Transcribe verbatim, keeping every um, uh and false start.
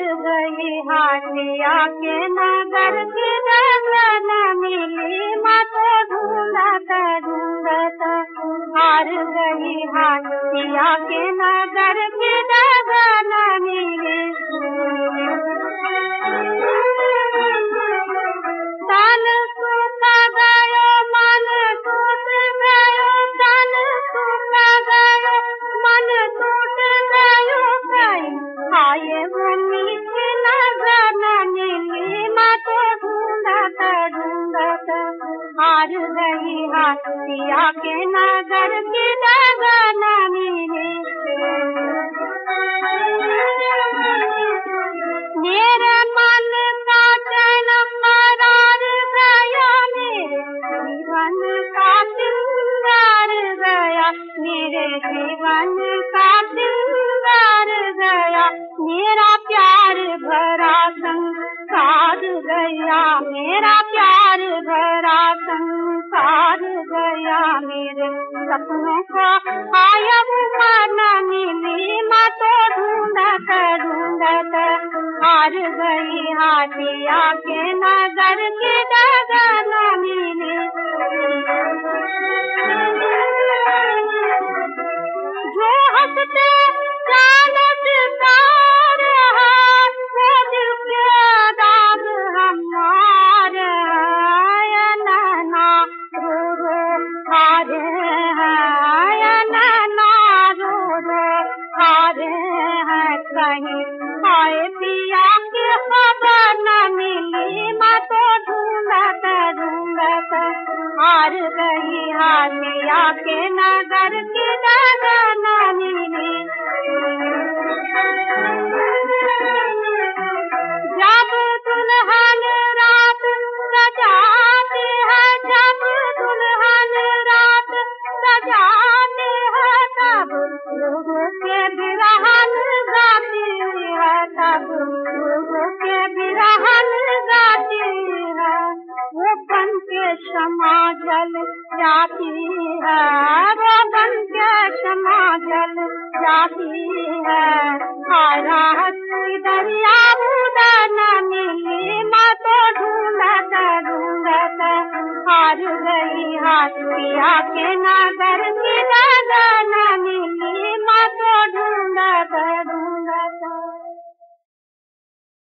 गई हाटिया के नगर की डगर न मिली, मत ढूंढत ढूंढत हार गई हाटिया के नगर की डगर न मिली। तन सूख गयो मन टूट गयो, तन सूख गयो मन टूट गयो, कहीं आए वो मीठी नजर न मिली, मत ढूंढत ढूंढत हार गई हाटिया के नगर की डगर न मिली। मेरे मन का चैन करार गया, मेरे जीवन का सिंगार गया, मेरे जीवन का सिंगार गया, मेरा प्यार भरा संसार गया, मेरा प्यार भरा संसार गया, मेरे सपनों को आया उमर न मिली, मत ढूंढत ढूंढत हार गई हाटिया के नगर की डगर न मिली। जो हंसते जानत तार है, वो दिल के दाग हमारे हैं, नैना रो रो हारे हैं, नैना रो रो हारे हैं, कहीं आए पिया की खबर न मिली, मत ढूंढत ढूंढत हार गई हाटिया के नगर की डगर न मिली। जब दुल्हन रात सजाती है, जब दुल्हन रात सजाती है, तब लोगों के बिरहन गाती है, तब लोगों के बिरहन गाती है, वो बन के क्षमा जल जाती है, वो बन के क्षमा जल जाती है, राहत दरिया उधर न मिली, मत ढूंढत ढूंढत हार गई हाटिया के नगर की डगर न मिली, मत ढूंढत ढूंढत